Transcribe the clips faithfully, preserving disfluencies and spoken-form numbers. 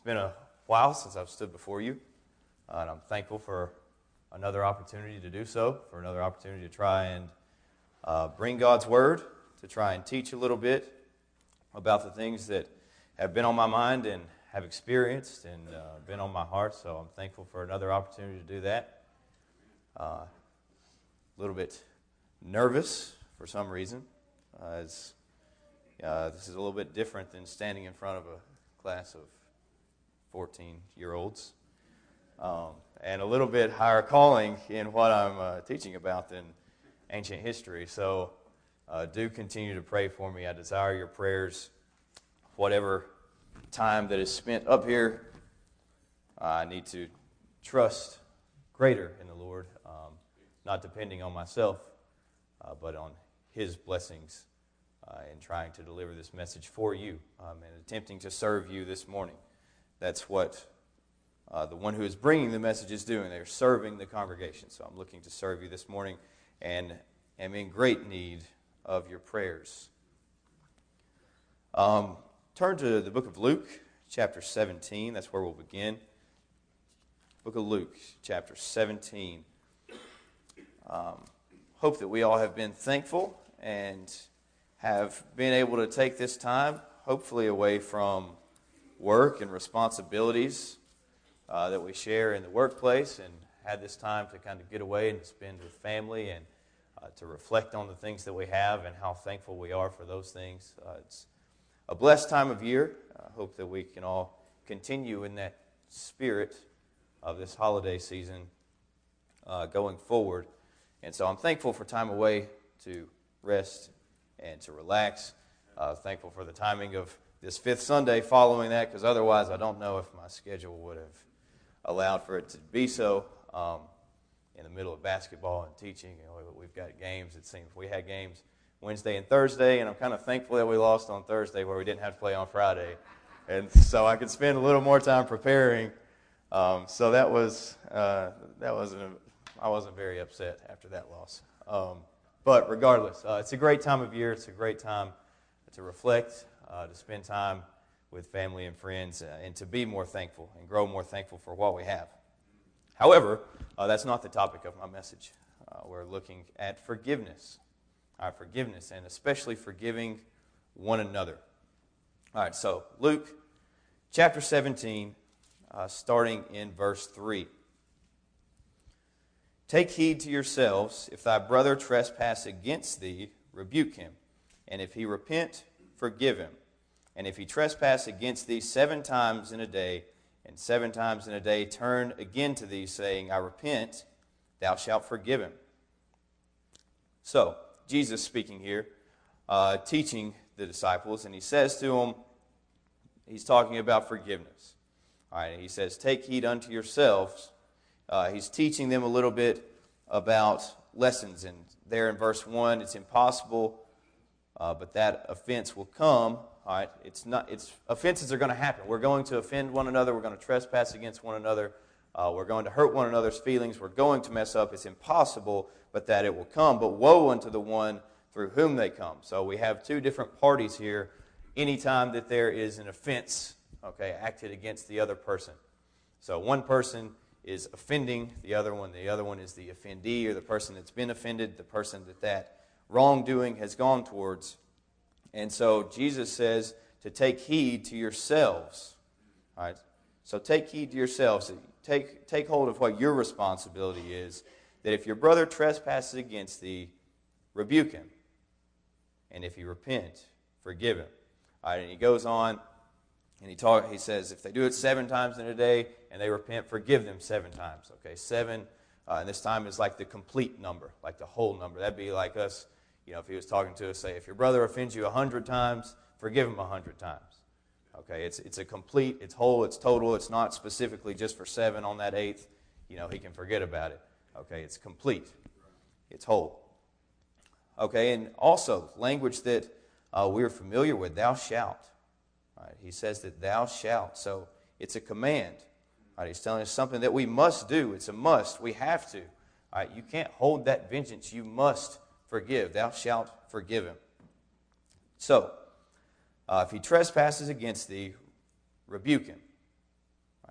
It's been a while since I've stood before you, uh, and I'm thankful for another opportunity to do so, for another opportunity to try and uh, bring God's Word, to try and teach a little bit about the things that have been on my mind and have experienced and uh, been on my heart, so I'm thankful for another opportunity to do that. Uh, a little bit nervous for some reason, uh, as uh, this is a little bit different than standing in front of a class of fourteen-year-olds, um, and a little bit higher calling in what I'm uh, teaching about than ancient history. So uh, do continue to pray for me. I desire your prayers. Whatever time that is spent up here, uh, I need to trust greater in the Lord, um, not depending on myself, uh, but on His blessings uh, in trying to deliver this message for you um, and attempting to serve you this morning. That's what uh, the one who is bringing the message is doing. They're serving the congregation. So I'm looking to serve you this morning and am in great need of your prayers. Um, turn to the book of Luke, chapter seventeen. That's where we'll begin. Book of Luke, chapter seventeen. Um, hope that we all have been thankful and have been able to take this time, hopefully away from work and responsibilities uh, that we share in the workplace, and had this time to kind of get away and spend with family and uh, to reflect on the things that we have and how thankful we are for those things. Uh, it's a blessed time of year. I hope that we can all continue in that spirit of this holiday season uh, going forward. And so I'm thankful for time away to rest and to relax. Uh, thankful for the timing of this fifth Sunday following that, because otherwise I don't know if my schedule would have allowed for it to be so. Um, in the middle of basketball and teaching, you know, we've got games. It seems we had games Wednesday and Thursday, and I'm kind of thankful that we lost on Thursday where we didn't have to play on Friday, and so I could spend a little more time preparing. Um, so that was uh, that wasn't a, I wasn't very upset after that loss. Um, but regardless, uh, it's a great time of year. It's a great time to reflect. Uh, to spend time with family and friends, uh, and to be more thankful and grow more thankful for what we have. However, uh, that's not the topic of my message. Uh, we're looking at forgiveness. All right, forgiveness, and especially forgiving one another. All right, so Luke chapter seventeen, uh, starting in verse three. Take heed to yourselves. If thy brother trespass against thee, rebuke him. And if he repent, forgive him. And if he trespass against thee seven times in a day, and seven times in a day turn again to thee, saying, I repent, thou shalt forgive him. So, Jesus speaking here, uh, teaching the disciples, and he says to them, he's talking about forgiveness. All right, he says, take heed unto yourselves. Uh, he's teaching them a little bit about lessons. And there in verse one, it's impossible, uh, but that offense will come. All right, it's not. It's offenses are going to happen. We're going to offend one another. We're going to trespass against one another. Uh, we're going to hurt one another's feelings. We're going to mess up. It's impossible, but that it will come. But woe unto the one through whom they come. So we have two different parties here. Anytime that there is an offense, okay, acted against the other person. So one person is offending the other one. The other one is the offendee, or the person that's been offended, the person that that wrongdoing has gone towards. And so Jesus says to take heed to yourselves. All right. So take heed to yourselves. Take, take hold of what your responsibility is. That if your brother trespasses against thee, rebuke him. And if he repent, forgive him. All right. And he goes on and he talk, he says if they do it seven times in a day and they repent, forgive them seven times. Okay. Seven. Uh, and this time is like the complete number, like the whole number. That'd be like us. You know, if he was talking to us, say, if your brother offends you a hundred times, forgive him a hundred times. Okay, it's it's a complete, it's whole, it's total. It's not specifically just for seven on that eighth. You know, he can forget about it. Okay, it's complete. It's whole. Okay, and also language that uh, we're familiar with, thou shalt. All right, he says that thou shalt. So it's a command. All right, he's telling us something that we must do. It's a must. We have to. All right, you can't hold that vengeance. You must forgive. Thou shalt forgive him. So, uh, if he trespasses against thee, rebuke him.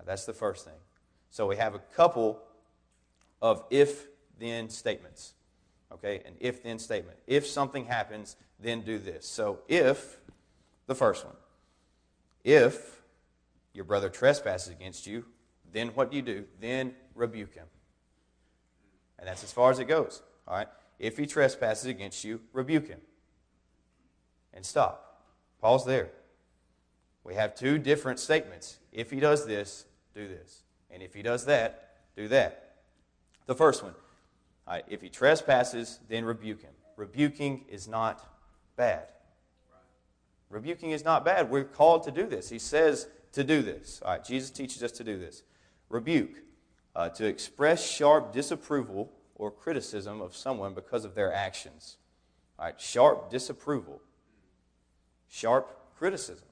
That's the first thing. So we have a couple of if-then statements. Okay, an if-then statement. If something happens, then do this. So if, the first one, if your brother trespasses against you, then what do you do? Then rebuke him. And that's as far as it goes. All right? If he trespasses against you, rebuke him. And stop. Pause there. We have two different statements. If he does this, do this. And if he does that, do that. The first one. All right, if he trespasses, then rebuke him. Rebuking is not bad. Rebuking is not bad. We're called to do this. He says to do this. All right, Jesus teaches us to do this. Rebuke, uh, to express sharp disapproval or criticism of someone because of their actions. All right, sharp disapproval. Sharp criticism.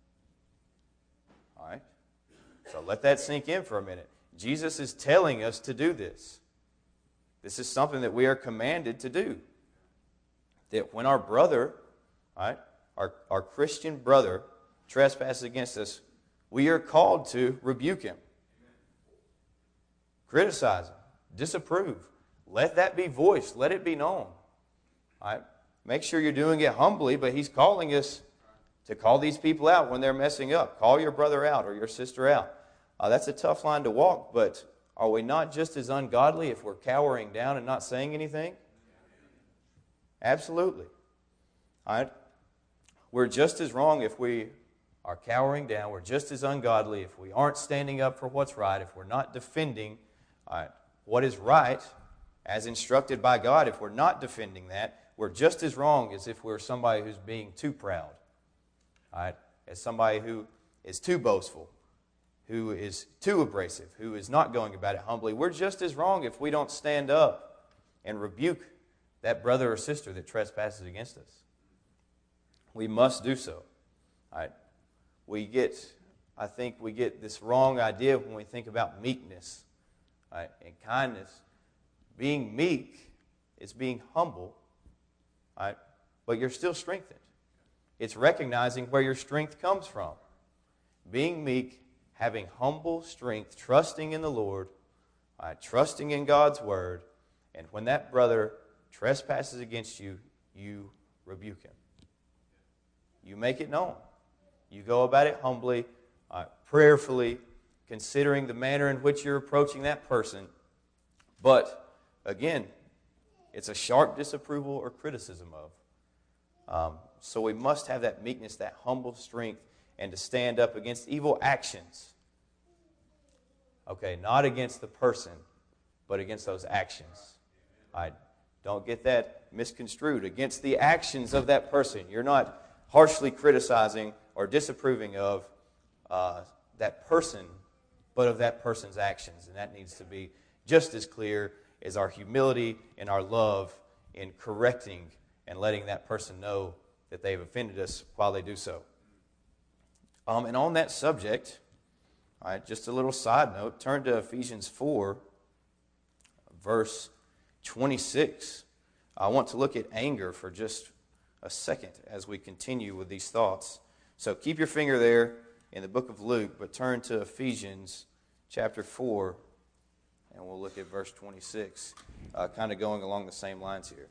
All right, so let that sink in for a minute. Jesus is telling us to do this. This is something that we are commanded to do. That when our brother, right, our, our Christian brother, trespasses against us, we are called to rebuke him. Criticize him. Disapprove. Let that be voiced. Let it be known. All right? Make sure you're doing it humbly, but he's calling us to call these people out when they're messing up. Call your brother out or your sister out. Uh, that's a tough line to walk, but are we not just as ungodly if we're cowering down and not saying anything? Absolutely. All right? We're just as wrong if we are cowering down. We're just as ungodly if we aren't standing up for what's right, if we're not defending all right, what is right as instructed by God. If we're not defending that, we're just as wrong as if we're somebody who's being too proud. All right? As somebody who is too boastful, who is too abrasive, who is not going about it humbly. We're just as wrong if we don't stand up and rebuke that brother or sister that trespasses against us. We must do so. All right? We get, I think we get this wrong idea when we think about meekness, all right, and kindness. Being meek is being humble, all right, but you're still strengthened. It's recognizing where your strength comes from. Being meek, having humble strength, trusting in the Lord, all right, trusting in God's word, and when that brother trespasses against you, you rebuke him. You make it known. You go about it humbly, uh, prayerfully, considering the manner in which you're approaching that person. But, again, it's a sharp disapproval or criticism of. Um, so we must have that meekness, that humble strength, and to stand up against evil actions. Okay, not against the person, but against those actions. All right, don't get that misconstrued. Against the actions of that person. You're not harshly criticizing or disapproving of uh, that person, but of that person's actions. And that needs to be just as clear as our humility and our love in correcting and letting that person know that they've offended us while they do so. Um, and on that subject, all right, just a little side note, turn to Ephesians four, verse twenty-six. I want to look at anger for just a second as we continue with these thoughts. So keep your finger there in the book of Luke, but turn to Ephesians chapter four, and we'll look at verse twenty-six, uh, kind of going along the same lines here.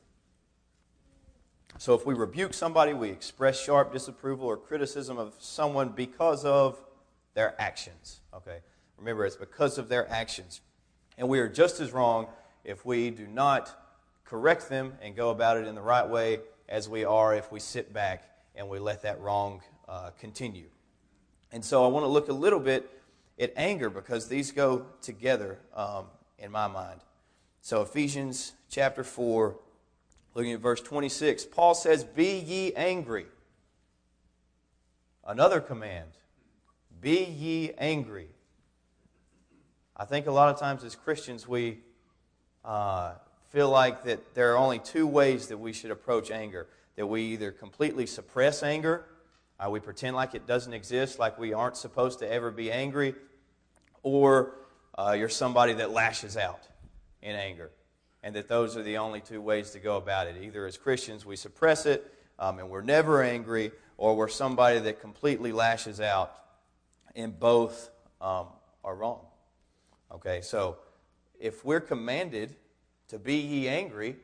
So if we rebuke somebody, we express sharp disapproval or criticism of someone because of their actions. Okay, remember, it's because of their actions. And we are just as wrong if we do not correct them and go about it in the right way as we are if we sit back and we let that wrong uh, continue. And so I want to look a little bit at anger because these go together um, in my mind. So Ephesians chapter four, looking at verse twenty-six, Paul says, "Be ye angry." Another command, be ye angry. I think a lot of times as Christians we uh, feel like that there are only two ways that we should approach anger. That we either completely suppress anger, uh, we pretend like it doesn't exist, like we aren't supposed to ever be angry, or uh, you're somebody that lashes out in anger. And that those are the only two ways to go about it. Either as Christians we suppress it um, and we're never angry, or we're somebody that completely lashes out. And both um, are wrong. Okay, so if we're commanded to be ye angry,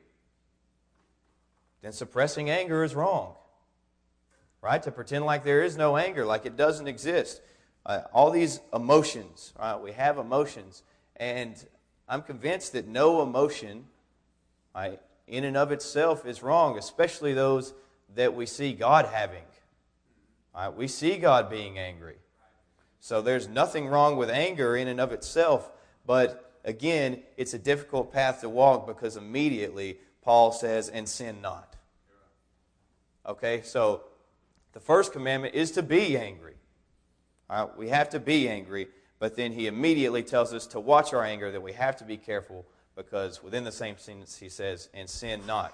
then suppressing anger is wrong. Right? To pretend like there is no anger, like it doesn't exist. Uh, all these emotions, right? We have emotions, and I'm convinced that no emotion, right, in and of itself is wrong, especially those that we see God having. Right? We see God being angry. So there's nothing wrong with anger in and of itself, but again, it's a difficult path to walk because immediately Paul says, and sin not. Okay, so the first commandment is to be angry. All right, we have to be angry, but then he immediately tells us to watch our anger, that we have to be careful because within the same sentence he says, and sin not.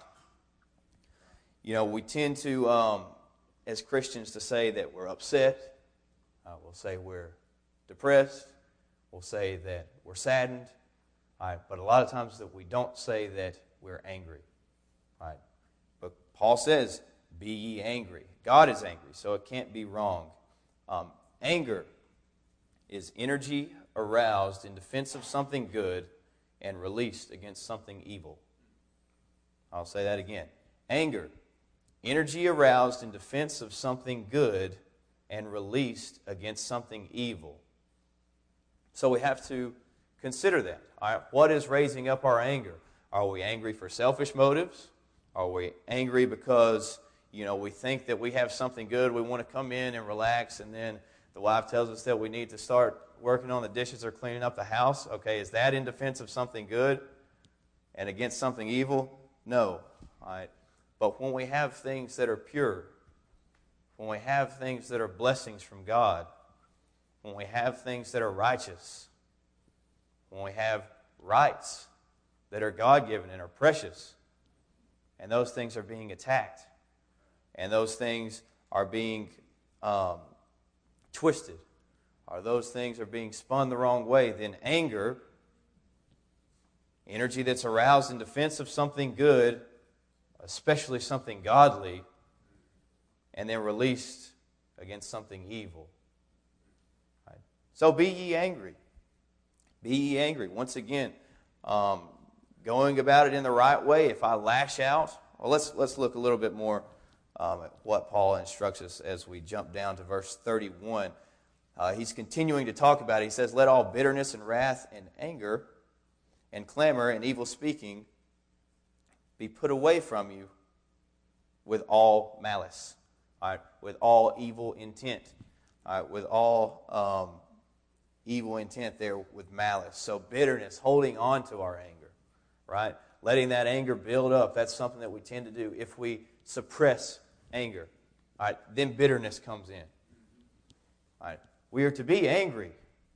You know, we tend to, um, as Christians, to say that we're upset. Uh, we'll say we're depressed. We'll say that we're saddened. All right, but a lot of times that we don't say that we're angry. All right, but Paul says, be ye angry. God is angry, so it can't be wrong. Um, anger is energy aroused in defense of something good and released against something evil. I'll say that again. Anger, energy aroused in defense of something good and released against something evil. So we have to consider that. All right, what is raising up our anger? Are we angry for selfish motives? Are we angry because, you know, we think that we have something good, we want to come in and relax, and then the wife tells us that we need to start working on the dishes or cleaning up the house? Okay, is that in defense of something good and against something evil? No. All right. But when we have things that are pure, when we have things that are blessings from God, when we have things that are righteous, when we have rights that are God-given and are precious, and those things are being attacked, and those things are being um, twisted, or those things are being spun the wrong way, then anger, energy that's aroused in defense of something good, especially something godly, and then released against something evil. Right? So be ye angry. Be ye angry. Once again, um, going about it in the right way. If I lash out, well, let's let's look a little bit more um, at what Paul instructs us as we jump down to verse thirty-one. Uh, he's continuing to talk about it. He says, let all bitterness and wrath and anger and clamor and evil speaking be put away from you with all malice. All right, with all evil intent. All right, with all um, evil intent there with malice. So bitterness, holding on to our anger, right? Letting that anger build up. That's something that we tend to do. If we suppress anger, all right, then bitterness comes in. All right, we are to be angry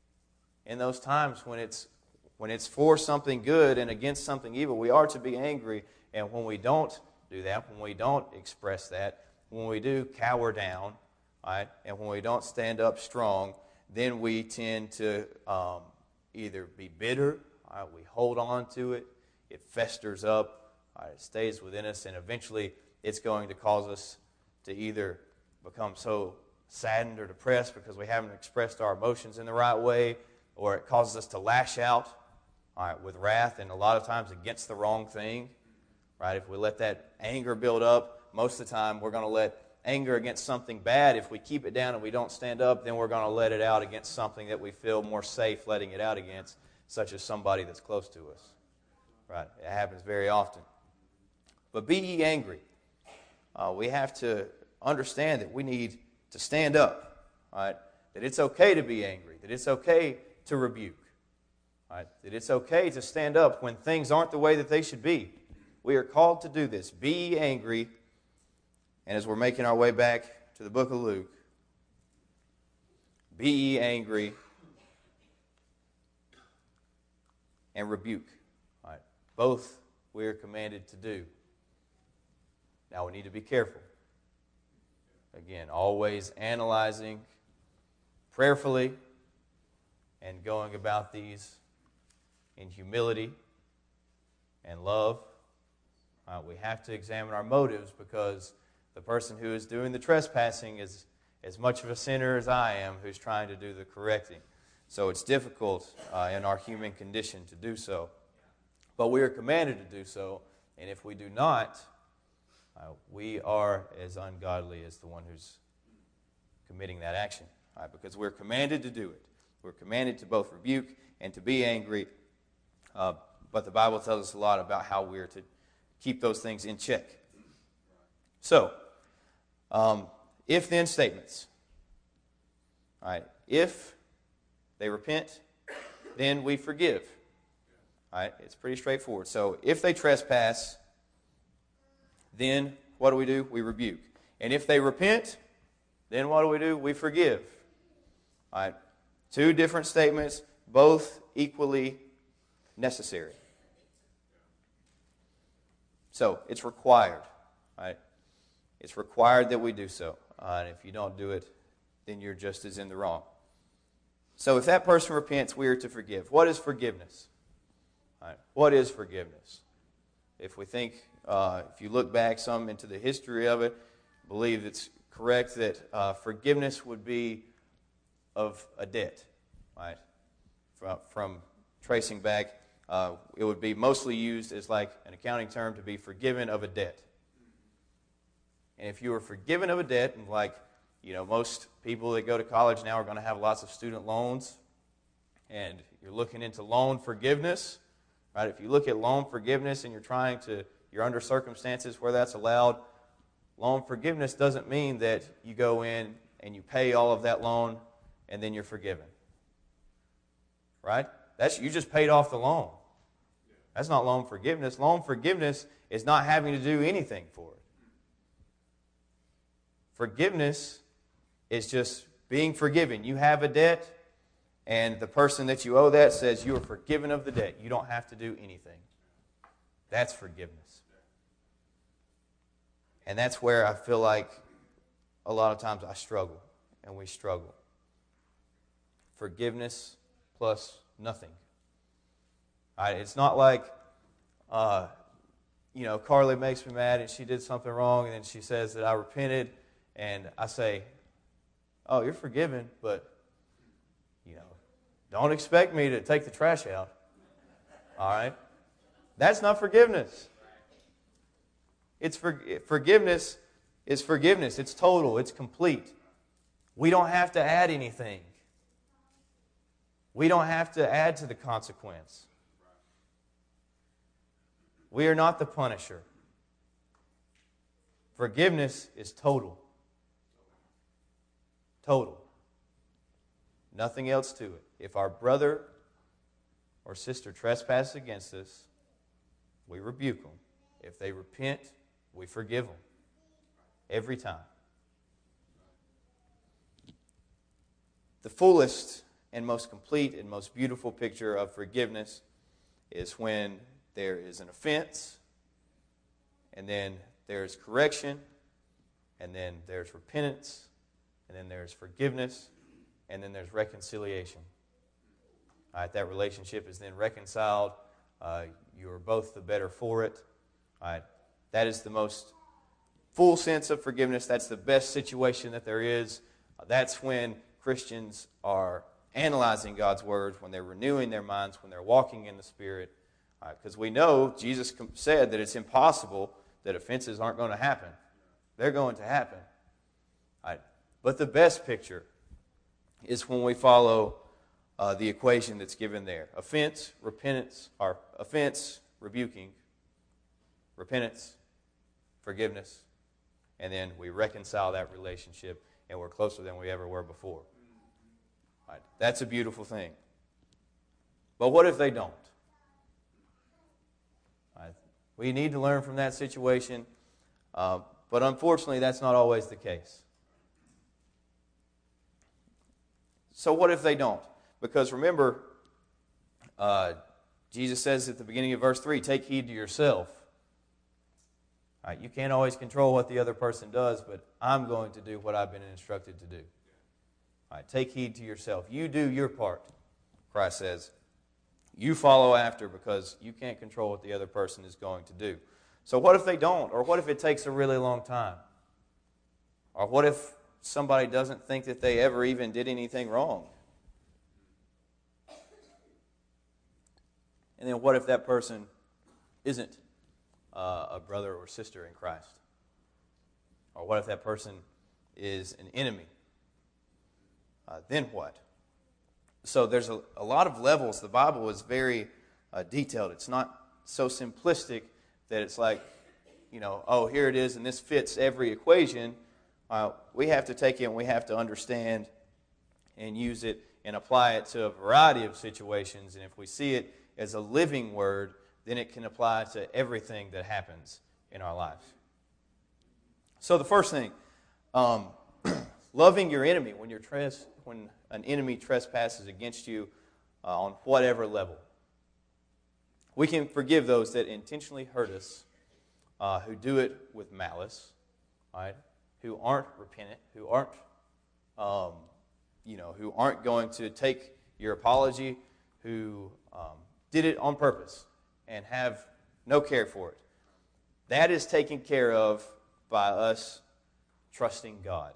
in those times when it's when it's for something good and against something evil. We are to be angry, and when we don't do that, when we don't express that, when we do cower down, all right, and when we don't stand up strong, then we tend to um, either be bitter, all right, we hold on to it, it festers up, all right, it stays within us, and eventually it's going to cause us to either become so saddened or depressed because we haven't expressed our emotions in the right way, or it causes us to lash out, all right, with wrath, and a lot of times against the wrong thing, right? If we let that anger build up, most of the time we're going to let anger against something bad. If we keep it down and we don't stand up, then we're going to let it out against something that we feel more safe letting it out against, such as somebody that's close to us. Right? It happens very often. But be ye angry. Uh, we have to understand that we need to stand up. Right? That it's okay to be angry. That it's okay to rebuke. Right? That it's okay to stand up when things aren't the way that they should be. We are called to do this. Be ye angry. And as we're making our way back to the book of Luke, be ye angry and rebuke. All right. Both we are commanded to do. Now we need to be careful. Again, always analyzing prayerfully and going about these in humility and love. Uh, we have to examine our motives, because the person who is doing the trespassing is as much of a sinner as I am who's trying to do the correcting. So it's difficult uh, in our human condition to do so. But we are commanded to do so, and if we do not, uh, we are as ungodly as the one who's committing that action. All right, because we're commanded to do it. We're commanded to both rebuke and to be angry, uh, but the Bible tells us a lot about how we're to keep those things in check. So, um, if-then statements. All right, if they repent, then we forgive. All right, it's pretty straightforward. So, if they trespass, then what do we do? We rebuke. And if they repent, then what do we do? We forgive. All right, two different statements, both equally necessary. So, it's required. All right, it's required that we do so. Uh, and if you don't do it, then you're just as in the wrong. So if that person repents, we are to forgive. What is forgiveness? All right. What is forgiveness? If we think, uh, if you look back some into the history of it, I believe it's correct that uh, forgiveness would be of a debt. Right? From, from tracing back, uh, it would be mostly used as like an accounting term to be forgiven of a debt. And if you were forgiven of a debt, and like, you know, most people that go to college now are going to have lots of student loans, and you're looking into loan forgiveness, right? If you look at loan forgiveness and you're trying to, you're under circumstances where that's allowed, loan forgiveness doesn't mean that you go in and you pay all of that loan and then you're forgiven, right? That's, you just paid off the loan. That's not loan forgiveness. Loan forgiveness is not having to do anything for it. Forgiveness is just being forgiven. You have a debt, and the person that you owe that says you are forgiven of the debt. You don't have to do anything. That's forgiveness. And that's where I feel like a lot of times I struggle, and we struggle. Forgiveness plus nothing. All right, it's not like, uh, you know, Carly makes me mad and she did something wrong, and then she says that I repented, and I say, oh, you're forgiven, but, you know, don't expect me to take the trash out. All right? That's not forgiveness. It's for, forgiveness is forgiveness. It's total. It's complete. We don't have to add anything. We don't have to add to the consequence. We are not the punisher. Forgiveness is total. Total. Nothing else to it. If our brother or sister trespasses against us, we rebuke them. If they repent, we forgive them. Every time. The fullest and most complete and most beautiful picture of forgiveness is when there is an offense, and then there's correction, and then there's repentance, and then there's forgiveness, and then there's reconciliation. All right, that relationship is then reconciled. Uh, you are both the better for it. All right, that is the most full sense of forgiveness. That's the best situation that there is. Uh, that's when Christians are analyzing God's words, when they're renewing their minds, when they're walking in the Spirit. Because right, we know Jesus said that it's impossible that offenses aren't going to happen. They're going to happen. Right. But the best picture is when we follow uh, the equation that's given there. Offense, repentance, or offense, rebuking, repentance, forgiveness, and then we reconcile that relationship, and we're closer than we ever were before. Right. That's a beautiful thing. But what if they don't? Right. We need to learn from that situation, uh, but unfortunately that's not always the case. So what if they don't? Because remember, uh, Jesus says at the beginning of verse three, take heed to yourself. All right, you can't always control what the other person does, but I'm going to do what I've been instructed to do. All right, take heed to yourself. You do your part, Christ says. You follow after because you can't control what the other person is going to do. So what if they don't? Or what if it takes a really long time? Or what if somebody doesn't think that they ever even did anything wrong? And then what if that person isn't uh, a brother or sister in Christ? Or what if that person is an enemy? Uh, then what? So there's a, a lot of levels. The Bible is very uh, detailed. It's not so simplistic that it's like, you know, oh, here it is, and this fits every equation. Uh, we have to take it and we have to understand and use it and apply it to a variety of situations. And if we see it as a living word, then it can apply to everything that happens in our lives. So the first thing, um, loving your enemy when you're tres- when an enemy trespasses against you uh, on whatever level. We can forgive those that intentionally hurt us, uh, who do it with malice, right? Who aren't repentant, who aren't, um, you know, who aren't going to take your apology, who um, did it on purpose and have no care for it. That is taken care of by us trusting God.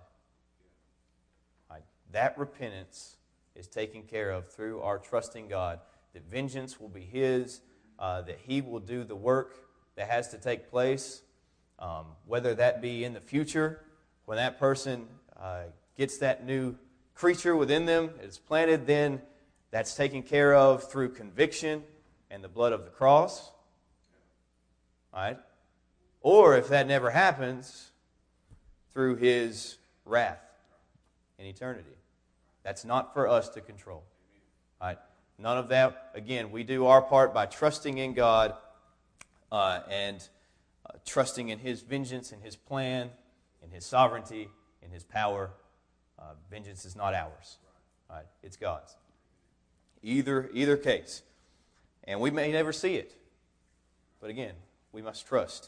Right? That repentance is taken care of through our trusting God. That vengeance will be His, uh, that He will do the work that has to take place, um, whether that be in the future, when that person uh, gets that new creature within them, it's planted, then that's taken care of through conviction and the blood of the cross. Right? Or if that never happens, through His wrath in eternity. That's not for us to control. Right? None of that. Again, we do our part by trusting in God uh, and uh, trusting in His vengeance and His plan, in His sovereignty, in His power. Uh, vengeance is not ours. Right? It's God's. Either, either case. And we may never see it. But again, we must trust.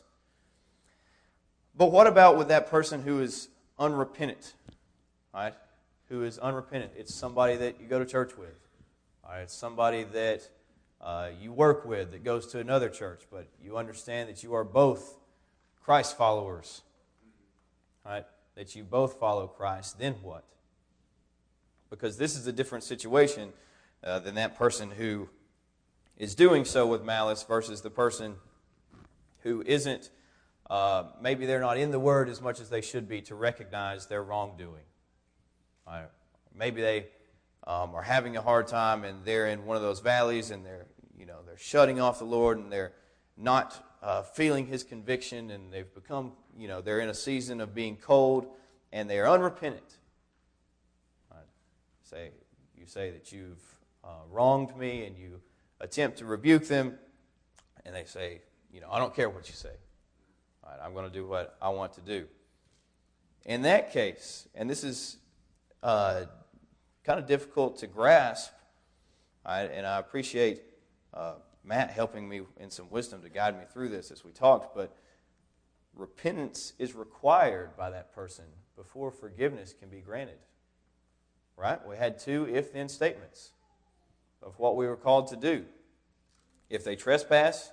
But what about with that person who is unrepentant? Right? Who is unrepentant? It's somebody that you go to church with. Right? It's somebody that uh, you work with that goes to another church, but you understand that you are both Christ followers. Right? That you both follow Christ. Then what? Because this is a different situation uh, than that person who is doing so with malice versus the person who isn't. Uh, maybe they're not in the Word as much as they should be to recognize their wrongdoing. Right? Maybe they um, are having a hard time and they're in one of those valleys and they're, you know, they're shutting off the Lord and they're not uh, feeling His conviction and they've become, you know, they're in a season of being cold and they are unrepentant. Right? Say you say that you've uh, wronged me and you attempt to rebuke them, and they say, you know, I don't care what you say. All right, I'm going to do what I want to do. In that case, and this is uh, kind of difficult to grasp, right, and I appreciate uh, Matt helping me in some wisdom to guide me through this as we talked, but repentance is required by that person before forgiveness can be granted. Right? We had two if-then statements of what we were called to do. If they trespass,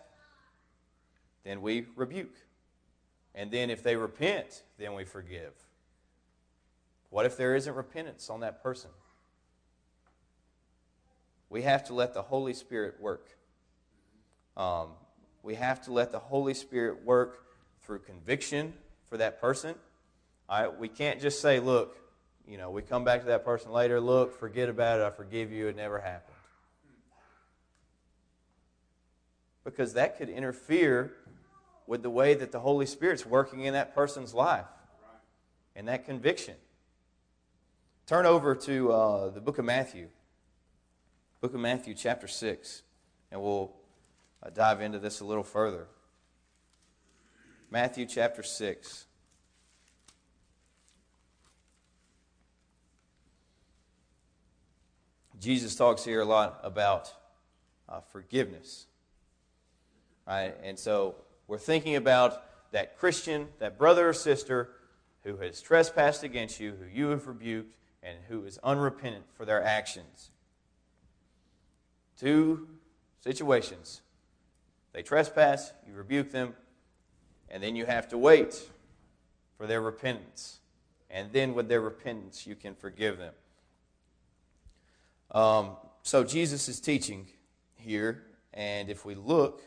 then we rebuke. And then if they repent, then we forgive. What if there isn't repentance on that person? We have to let the Holy Spirit work. Um, we have to let the Holy Spirit work through conviction for that person. All right? We can't just say, look, you know, we come back to that person later, look, forget about it, I forgive you, it never happened. Because that could interfere with the way that the Holy Spirit's working in that person's life and that conviction. Turn over to uh, the book of Matthew. Book of Matthew, chapter six, and we'll uh, dive into this a little further. Matthew, chapter six. Jesus talks here a lot about uh, forgiveness. Right? And so we're thinking about that Christian, that brother or sister who has trespassed against you, who you have rebuked, and who is unrepentant for their actions. Two situations. They trespass, you rebuke them, and then you have to wait for their repentance. And then with their repentance, you can forgive them. Um, so Jesus is teaching here And if we look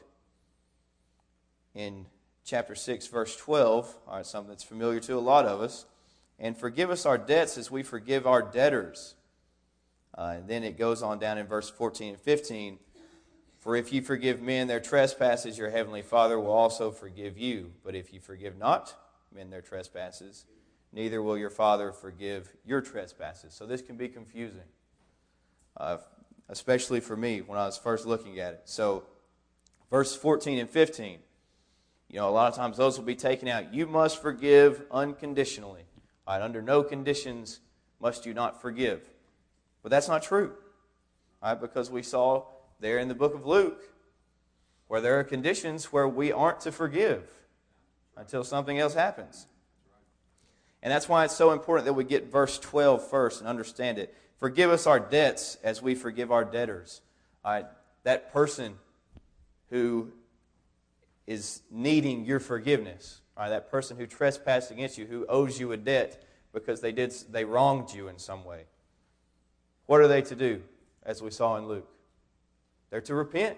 in chapter six, verse twelve, all right, something that's familiar to a lot of us, and forgive us our debts as we forgive our debtors. Uh, and then it goes on down in verse fourteen and fifteen, for if you forgive men their trespasses, your heavenly Father will also forgive you. But if you forgive not men their trespasses, neither will your Father forgive your trespasses. So this can be confusing, uh, especially for me when I was first looking at it. So verse fourteen and fifteen, you know, a lot of times those will be taken out. You must forgive unconditionally. All right, under no conditions must you not forgive. But that's not true. All right, because we saw there in the book of Luke where there are conditions where we aren't to forgive until something else happens. And that's why it's so important that we get verse twelve first and understand it. Forgive us our debts as we forgive our debtors. All right, that person who is needing your forgiveness, all right, that person who trespassed against you, who owes you a debt because they did they wronged you in some way. What are they to do, as we saw in Luke? They're to repent.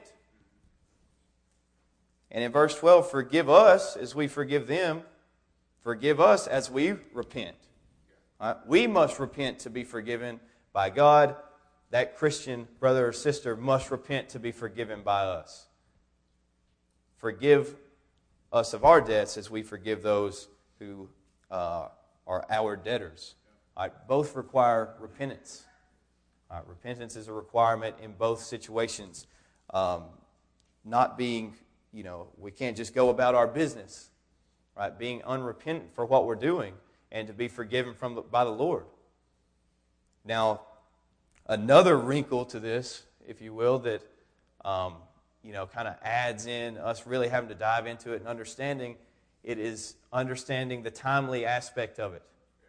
And in verse twelve, forgive us as we forgive them. Forgive us as we repent. All right? We must repent to be forgiven by God. That Christian brother or sister must repent to be forgiven by us. Forgive us of our debts as we forgive those who uh, are our debtors. All right? Both require repentance. Uh, repentance is a requirement in both situations. Um, not being, you know, we can't just go about our business, right? Being unrepentant for what we're doing and to be forgiven from the, by the Lord. Now, another wrinkle to this, if you will, that, um, you know, kind of adds in us really having to dive into it and understanding, it is understanding the timely aspect of it.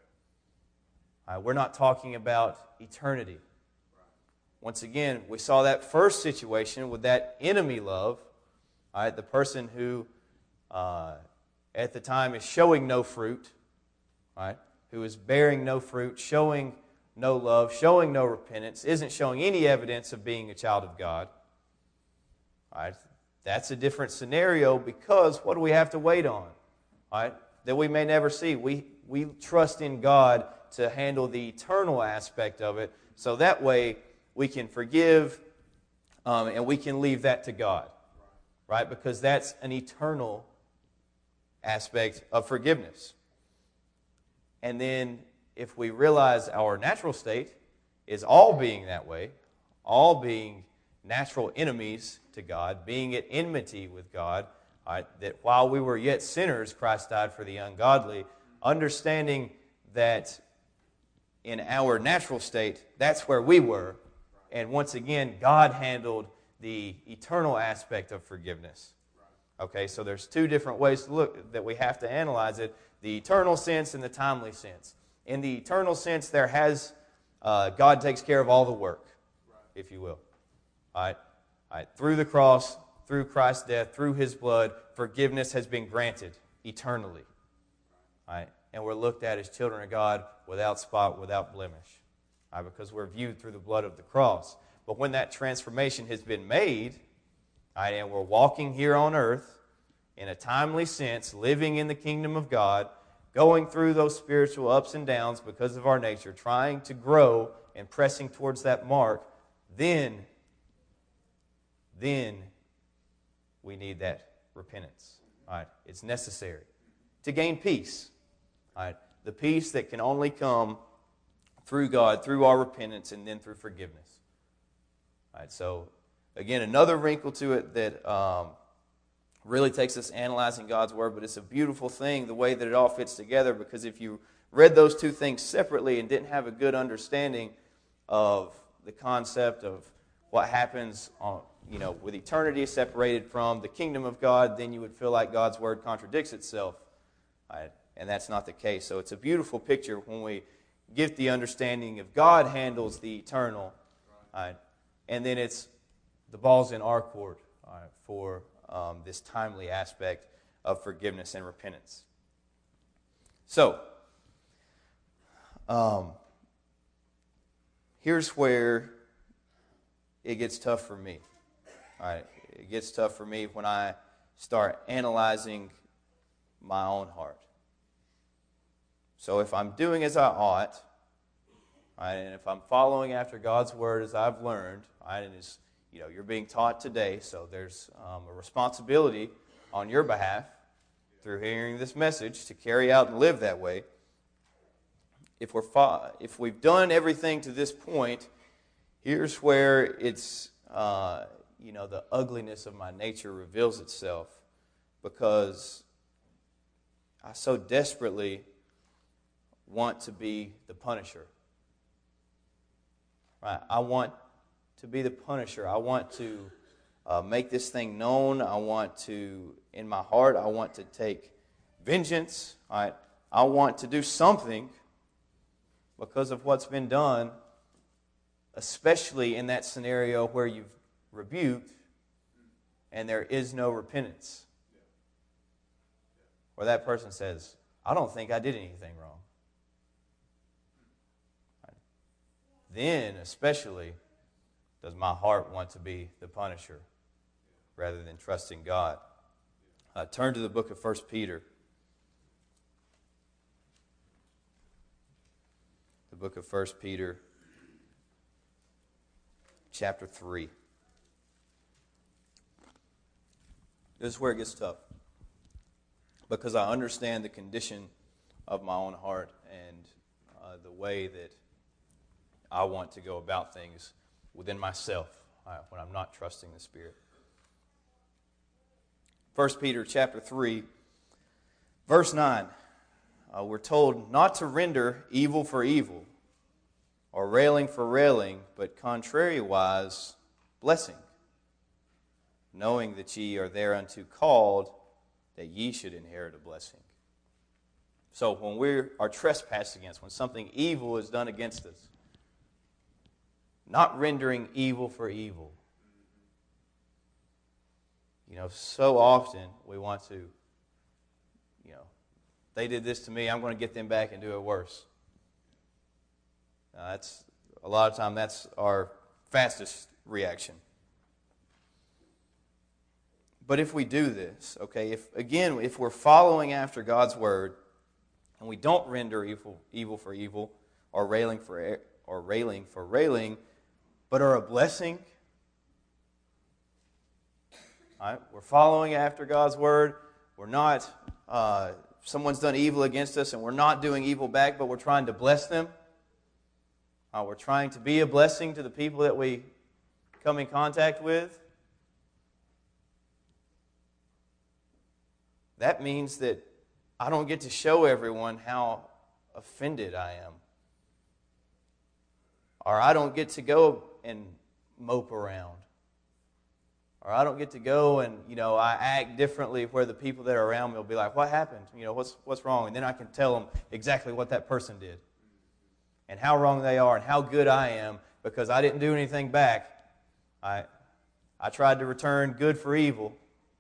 Uh, we're not talking about eternity. Once again, we saw that first situation with that enemy love, all right, the person who uh, at the time is showing no fruit, all right, who is bearing no fruit, showing no love, showing no repentance, isn't showing any evidence of being a child of God. All right, that's a different scenario because what do we have to wait on? All right, that we may never see. We, we trust in God to handle the eternal aspect of it, so that way we can forgive, um, and we can leave that to God, right? Because that's an eternal aspect of forgiveness. And then if we realize our natural state is all being that way, all being natural enemies to God, being at enmity with God, right, that while we were yet sinners, Christ died for the ungodly, understanding that in our natural state, that's where we were. And once again, God handled the eternal aspect of forgiveness. Okay, so there's two different ways to look that we have to analyze it: the eternal sense and the timely sense. In the eternal sense, there has uh, God takes care of all the work, if you will. All right, all right, through the cross, through Christ's death, through His blood, forgiveness has been granted eternally. All right, and we're looked at as children of God without spot, without blemish. Right, because we're viewed through the blood of the cross. But when that transformation has been made, right, and we're walking here on earth in a timely sense, living in the kingdom of God, going through those spiritual ups and downs because of our nature, trying to grow and pressing towards that mark, then, then we need that repentance. Right? It's necessary to gain peace. Right? The peace that can only come through God, through our repentance, and then through forgiveness. All right, so, again, another wrinkle to it that um, really takes us analyzing God's Word, but it's a beautiful thing, the way that it all fits together, because if you read those two things separately and didn't have a good understanding of the concept of what happens on, you know, with eternity separated from the kingdom of God, then you would feel like God's Word contradicts itself. All right, and that's not the case. So it's a beautiful picture when we get the understanding of God handles the eternal, right, and then it's the ball's in our court, right, for um, this timely aspect of forgiveness and repentance. So, um, here's where it gets tough for me. All right, it gets tough for me when I start analyzing my own heart. So if I'm doing as I ought, right, and if I'm following after God's word as I've learned, right, and as you know, you're being taught today, so there's um, a responsibility on your behalf through hearing this message to carry out and live that way. If we're fo- if we've done everything to this point, here's where it's uh, you know the ugliness of my nature reveals itself, because I so desperately want to be the punisher. Right? I want to be the punisher. I want to uh, make this thing known. I want to, in my heart, I want to take vengeance. Right? I want to do something because of what's been done, especially in that scenario where you've rebuked and there is no repentance. Where that person says, I don't think I did anything wrong. Then, especially, does my heart want to be the punisher rather than trusting God. Uh, turn to the book of First Peter. The book of First Peter, chapter three. This is where it gets tough, because I understand the condition of my own heart and uh, the way that I want to go about things within myself uh, when I'm not trusting the Spirit. First Peter chapter three, verse nine. Uh, we're told not to render evil for evil or railing for railing, but contrariwise blessing, knowing that ye are thereunto called, that ye should inherit a blessing. So when we are trespassed against, when something evil is done against us, not rendering evil for evil. You know, so often we want to, you know, they did this to me, I'm going to get them back and do it worse. Uh, that's a lot of time that's our fastest reaction. But if we do this, okay, if again, if we're following after God's word and we don't render evil evil for evil or railing for or railing for railing, but are a blessing. All right? We're following after God's word. We're not, uh, someone's done evil against us and we're not doing evil back, but we're trying to bless them. Uh, we're trying to be a blessing to the people that we come in contact with. That means that I don't get to show everyone how offended I am. Or I don't get to go and mope around. Or I don't get to go and, you know, I act differently where the people that are around me will be like, what happened? You know, what's what's wrong? And then I can tell them exactly what that person did. And how wrong they are and how good I am because I didn't do anything back. I I tried to return good for evil.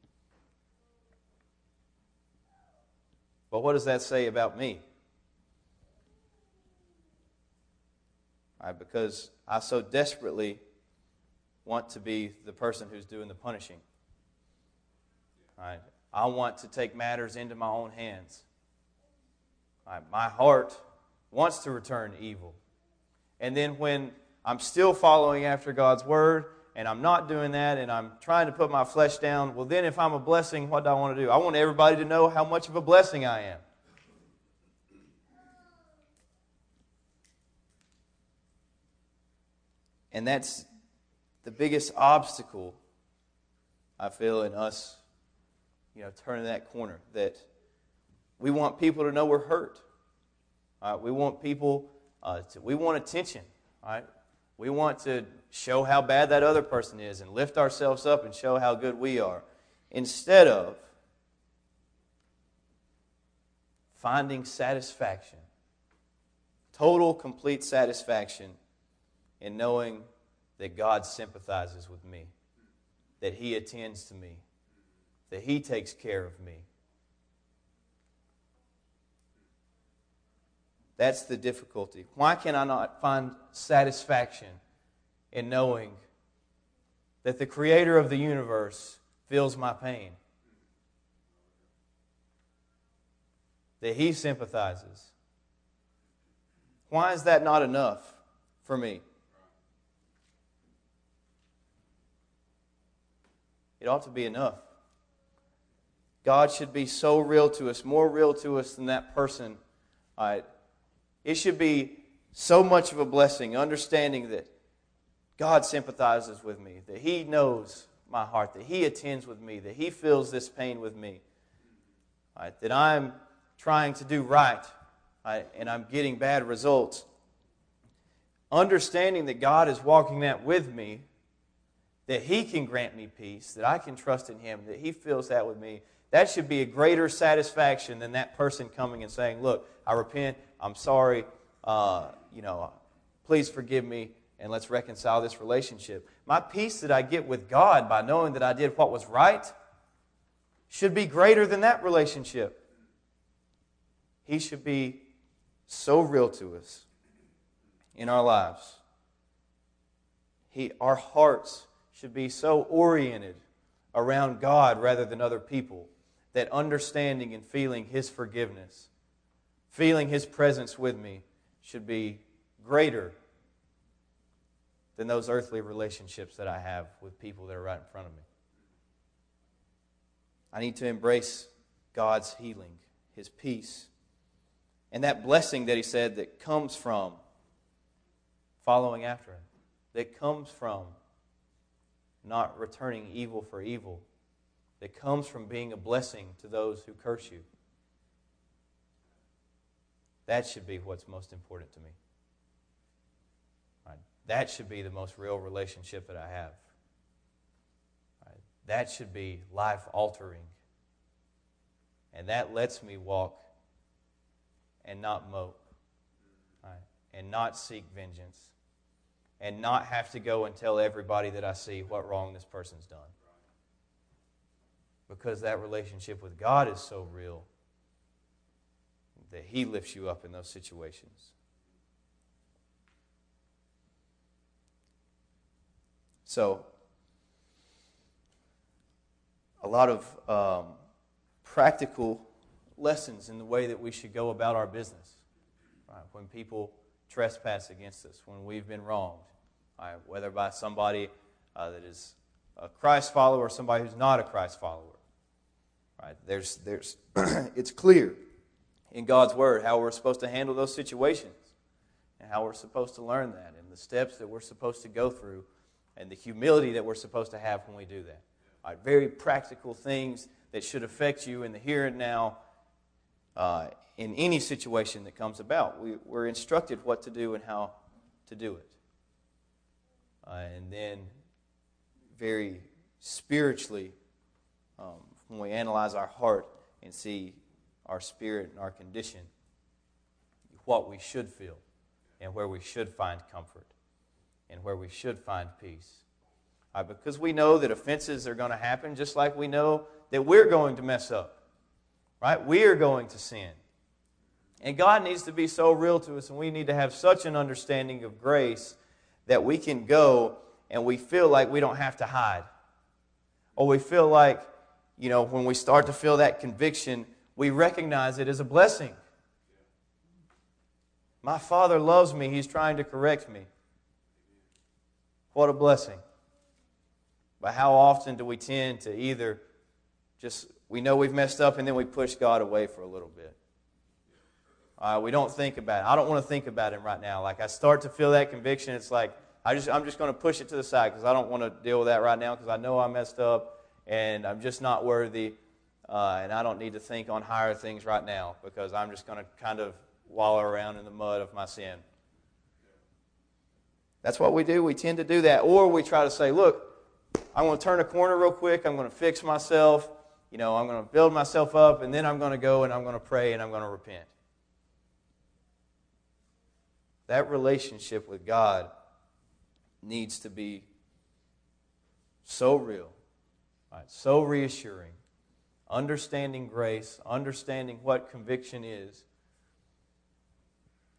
But what does that say about me? All right, because I so desperately want to be the person who's doing the punishing. All right, I want to take matters into my own hands. All right, my heart wants to return evil. And then when I'm still following after God's word, and I'm not doing that, and I'm trying to put my flesh down, well then if I'm a blessing, what do I want to do? I want everybody to know how much of a blessing I am. And that's the biggest obstacle, I feel, in us, you know, turning that corner. That we want people to know we're hurt. All right? We want people, uh, to, we want attention. All right? We want to show how bad that other person is and lift ourselves up and show how good we are. Instead of finding satisfaction, total, complete satisfaction in knowing that God sympathizes with me, that He attends to me, that He takes care of me. That's the difficulty. Why can I not find satisfaction in knowing that the Creator of the universe feels my pain. That He sympathizes. Why is that not enough for me? It ought to be enough. God should be so real to us, more real to us than that person. Uh, it should be so much of a blessing, understanding that God sympathizes with me, that He knows my heart, that He attends with me, that He feels this pain with me, right? That I'm trying to do right, right, and I'm getting bad results. Understanding that God is walking that with me, that He can grant me peace, that I can trust in Him, that He feels that with me, that should be a greater satisfaction than that person coming and saying, look, I repent, I'm sorry, uh, you know, please forgive me, and let's reconcile this relationship. My peace that I get with God by knowing that I did what was right should be greater than that relationship. He should be so real to us in our lives. He, our hearts should be so oriented around God rather than other people that understanding and feeling His forgiveness, feeling His presence with me should be greater than those earthly relationships that I have with people that are right in front of me. I need to embrace God's healing, His peace, and that blessing that He said that comes from following after Him, that comes from not returning evil for evil, that comes from being a blessing to those who curse you. That should be what's most important to me. Right? That should be the most real relationship that I have. Right? That should be life-altering. And that lets me walk and not mope, right? And not seek vengeance, and not have to go and tell everybody that I see what wrong this person's done. Because that relationship with God is so real that He lifts you up in those situations. So, a lot of um, practical lessons in the way that we should go about our business. Right? When people trespass against us, when we've been wronged, right? Whether by somebody uh, that is a Christ follower or somebody who's not a Christ follower. Right? There's, there's, it's clear in God's Word how we're supposed to handle those situations and how we're supposed to learn that and the steps that we're supposed to go through and the humility that we're supposed to have when we do that. Right? Very practical things that should affect you in the here and now uh, in any situation that comes about. We, we're instructed what to do and how to do it. Uh, and then very spiritually, um, when we analyze our heart and see our spirit and our condition, what we should feel and where we should find comfort and where we should find peace. Uh, because we know that offenses are going to happen, just like we know that we're going to mess up. Right? We are going to sin. And God needs to be so real to us, and we need to have such an understanding of grace that we can go and we feel like we don't have to hide. Or we feel like, you know, when we start to feel that conviction, we recognize it as a blessing. My Father loves me. He's trying to correct me. What a blessing. But how often do we tend to either just, we know we've messed up and then we push God away for a little bit. Uh, we don't think about it. I don't want to think about Him right now. Like I start to feel that conviction, it's like, I just, I'm just going to push it to the side because I don't want to deal with that right now because I know I messed up and I'm just not worthy uh, and I don't need to think on higher things right now because I'm just going to kind of wallow around in the mud of my sin. That's what we do. We tend to do that. Or we try to say, look, I'm going to turn a corner real quick. I'm going to fix myself. You know, I'm going to build myself up and then I'm going to go and I'm going to pray and I'm going to repent. That relationship with God needs to be so real, right? So reassuring, understanding grace, understanding what conviction is,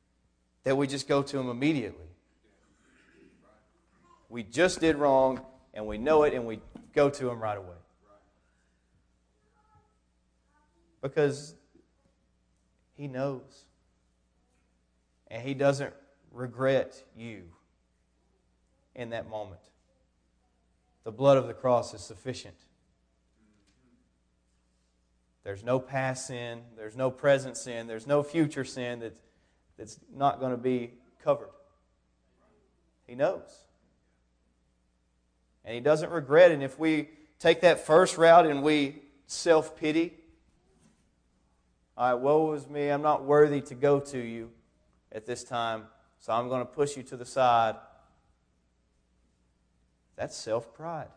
that we just go to Him immediately. We just did wrong, and we know it, and we go to Him right away. Because He knows. And He doesn't regret you in that moment. The blood of the cross is sufficient. There's no past sin. There's no present sin. There's no future sin that, that's not going to be covered. He knows. And He doesn't regret it. And if we take that first route and we self-pity, all right, woe is me, I'm not worthy to go to you at this time, so I'm going to push you to the side. That's self-pride.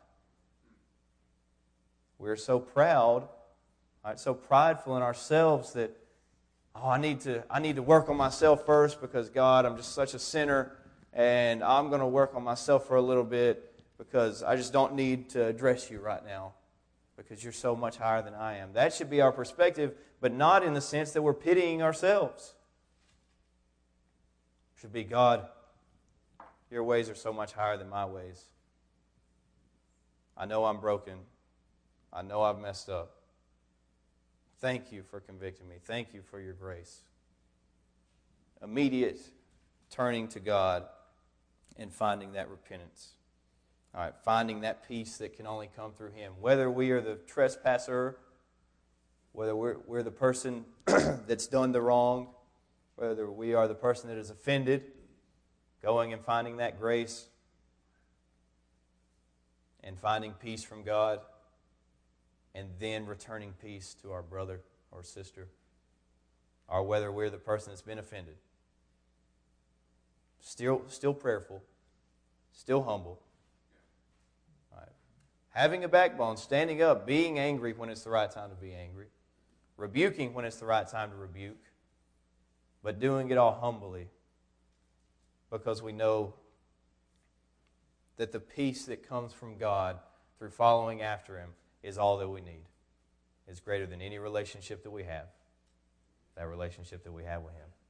We're so proud, right, so prideful in ourselves that, oh, I need to, I need to work on myself first because, God, I'm just such a sinner, and I'm going to work on myself for a little bit because I just don't need to address you right now because you're so much higher than I am. That should be our perspective, but not in the sense that we're pitying ourselves. It should be, God, your ways are so much higher than my ways. I know I'm broken. I know I've messed up. Thank you for convicting me. Thank you for your grace. Immediate turning to God and finding that repentance. All right, finding that peace that can only come through Him. Whether we are the trespasser, whether we're, we're the person that's done the wrong, whether we are the person that is offended, going and finding that grace and finding peace from God, and then returning peace to our brother or sister, or whether we're the person that's been offended. Still, still prayerful, still humble. Right. Having a backbone, standing up, being angry when it's the right time to be angry, rebuking when it's the right time to rebuke, but doing it all humbly because we know that the peace that comes from God through following after Him is all that we need. It's greater than any relationship that we have, that relationship that we have with Him.